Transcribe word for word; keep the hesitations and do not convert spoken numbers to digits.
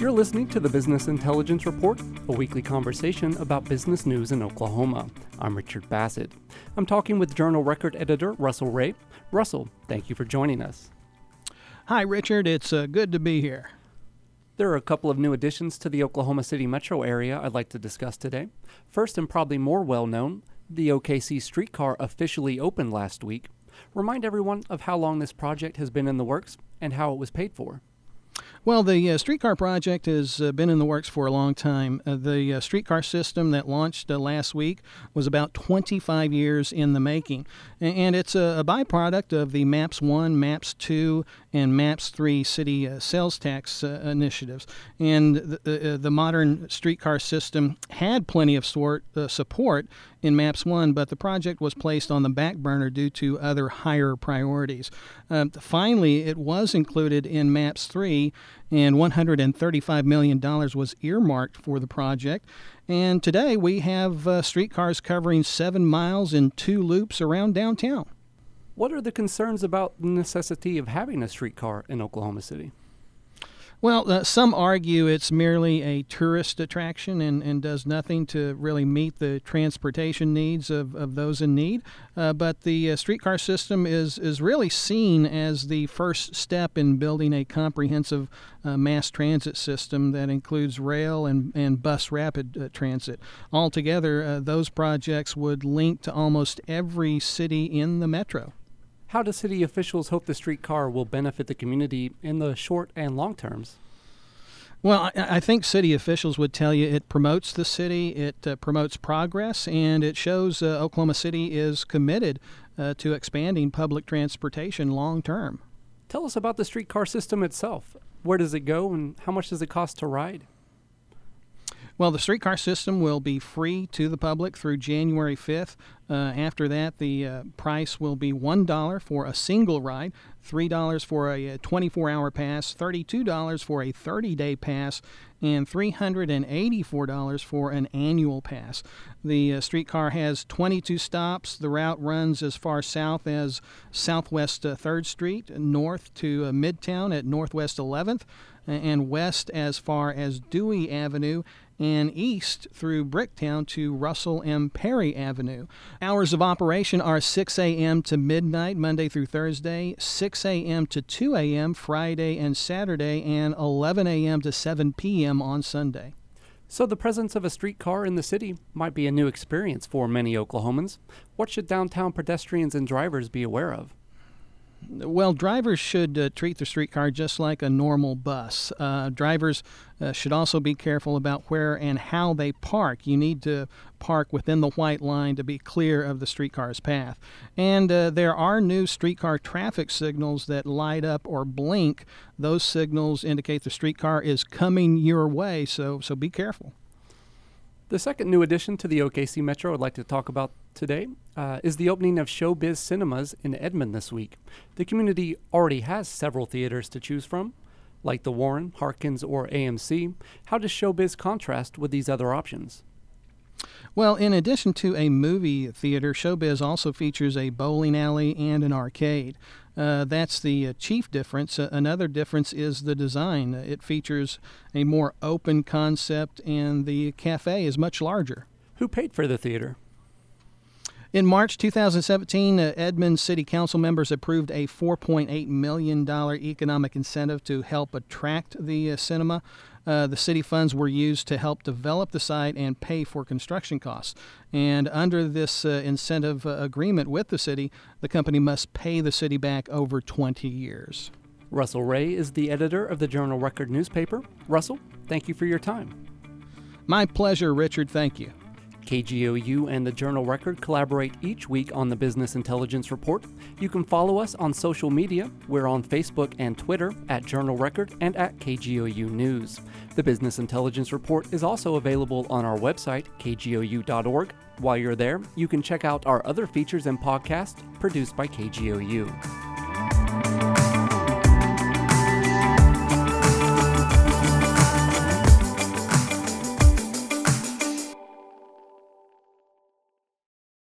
You're listening to the Business Intelligence Report, a weekly conversation about business news in Oklahoma. I'm Richard Bassett. I'm talking with Journal Record editor Russell Ray. Russell, thank you for joining us. Hi, Richard. It's uh, good to be here. There are a couple of new additions to the Oklahoma City metro area I'd like to discuss today. First, and probably more well-known, the O K C streetcar officially opened last week. Remind everyone of how long this project has been in the works and how it was paid for. Well, the uh, streetcar project has uh, been in the works for a long time. Uh, the uh, streetcar system that launched uh, last week was about twenty-five years in the making, and, and it's a, a byproduct of the MAPS one, MAPS two, and MAPS three city uh, sales tax uh, initiatives. And the, uh, the modern streetcar system had plenty of sort, uh, support in MAPS one, but the project was placed on the back burner due to other higher priorities. Um, finally, it was included in MAPS three, and one hundred thirty-five million dollars was earmarked for the project. And today we have uh, streetcars covering seven miles in two loops around downtown. What are the concerns about the necessity of having a streetcar in Oklahoma City? Well, uh, some argue it's merely a tourist attraction and, and does nothing to really meet the transportation needs of, of those in need. Uh, but the uh, streetcar system is, is really seen as the first step in building a comprehensive uh, mass transit system that includes rail and, and bus rapid uh, transit. Altogether, uh, those projects would link to almost every city in the metro. How do city officials hope the streetcar will benefit the community in the short and long terms? Well, I, I think city officials would tell you it promotes the city, it uh, promotes progress, and it shows uh, Oklahoma City is committed uh, to expanding public transportation long term. Tell us about the streetcar system itself. Where does it go and how much does it cost to ride? Well, the streetcar system will be free to the public through January fifth. Uh, after that, the uh, price will be one dollar for a single ride, three dollars for a twenty-four hour pass, thirty-two dollars for a thirty-day pass, and three hundred eighty-four dollars for an annual pass. The uh, streetcar has twenty-two stops. The route runs as far south as Southwest uh, third Street, north to uh, Midtown at Northwest eleventh, and west as far as Dewey Avenue, and east through Bricktown to Russell M. Perry Avenue. Hours of operation are six a.m. to midnight, Monday through Thursday, six a.m. to two a.m. Friday and Saturday, and eleven a.m. to seven p.m. on Sunday. So the presence of a streetcar in the city might be a new experience for many Oklahomans. What should downtown pedestrians and drivers be aware of? Well, drivers should uh, treat the streetcar just like a normal bus. Uh, drivers uh, should also be careful about where and how they park. You need to park within the white line to be clear of the streetcar's path. And uh, there are new streetcar traffic signals that light up or blink. Those signals indicate the streetcar is coming your way, so so be careful. The second new addition to the O K C Metro I'd like to talk about today uh, is the opening of Showbiz Cinemas in Edmond this week. The community already has several theaters to choose from, like the Warren, Harkins, or A M C. How does Showbiz contrast with these other options? Well, in addition to a movie theater, Showbiz also features a bowling alley and an arcade. Uh, that's the uh, chief difference. Uh, another difference is the design. Uh, it features a more open concept, and the cafe is much larger. Who paid for the theater? In March two thousand seventeen, uh, Edmond City Council members approved a four point eight million dollars economic incentive to help attract the uh, cinema. Uh, the city funds were used to help develop the site and pay for construction costs. And under this uh, incentive uh, agreement with the city, the company must pay the city back over twenty years. Russell Ray is the editor of the Journal Record newspaper. Russell, thank you for your time. My pleasure, Richard. Thank you. K G O U and the Journal Record collaborate each week on the Business Intelligence Report. You can follow us on social media. We're on Facebook and Twitter at Journal Record and at K G O U News. The Business Intelligence Report is also available on our website, K G O U dot org. While you're there, you can check out our other features and podcasts produced by K G O U.